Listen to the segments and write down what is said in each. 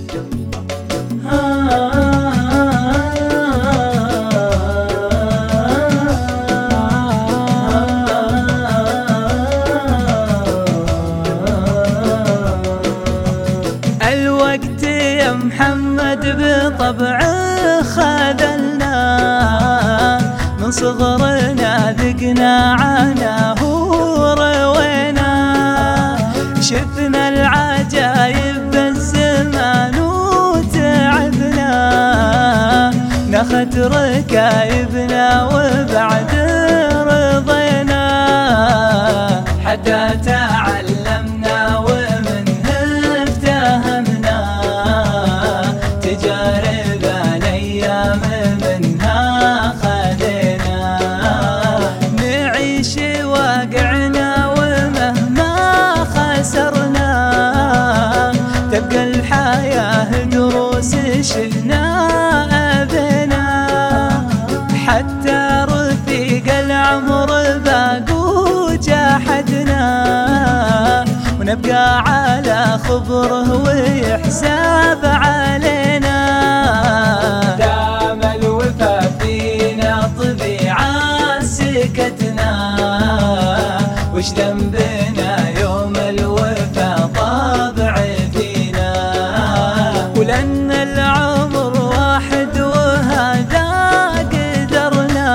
الوقت يا محمد بطبعه خذلنا، من صغرنا ذقنا عناه وروينا، شفنا العجايب بالزمان وتعبنا، ناخذ ركايبنا وبعد رضينا، حتى تعلمنا ومنه افتهمنا، تجارب الايام منها خذينا، نعيش واقعنا ومهما خسرنا، تبقى الحياة دروس شفنا أبنا، حتى رفيق العمر باقوا جاحدنا، ونبقى على خبره ويحساب علينا، دام الوفا فينا طبيعة سكتنا، وش ذنبنا يوم الوفا طابع فينا، ولأن العمر واحد وهذا قدرنا،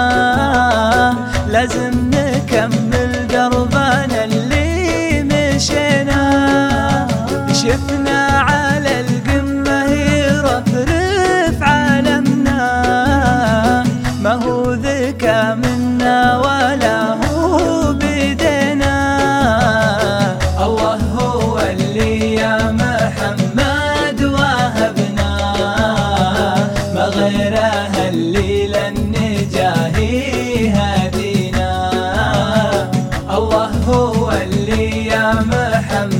لازم نكمل دربنا اللي مشينا، شفنا على القمة يرفرف علمنا، ما هو ذكى منا ولا هو بيدنا، الله هو اللي يا محمد وهبنا، ما غيره اللي للنجاه هدينا، الله هو اللي يا محمد